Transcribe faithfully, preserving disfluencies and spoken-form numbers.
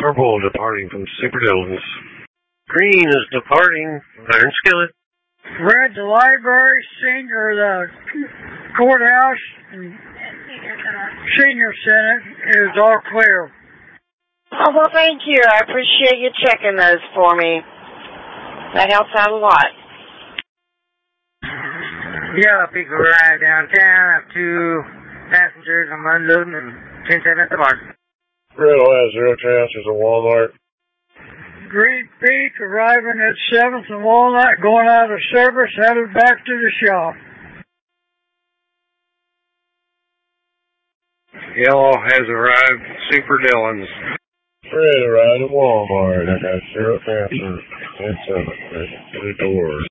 Purple departing from Super Dillon's. Green is departing Iron Skillet. Red, the library, senior, the courthouse, and senior senate is all clear. Oh, well, thank you. I appreciate you checking those for me. That helps out a lot. Yeah, people arrive downtown, up to passengers, I'm unloading, and ten seven at the bar. Red has zero transfers at Walmart. Green Peak arriving at seventh and Walnut, going out of service, headed back to the shop. Yellow has arrived at Super Dillon's. Red arrived at Walmart. I got zero transfers. ten seven at the doors.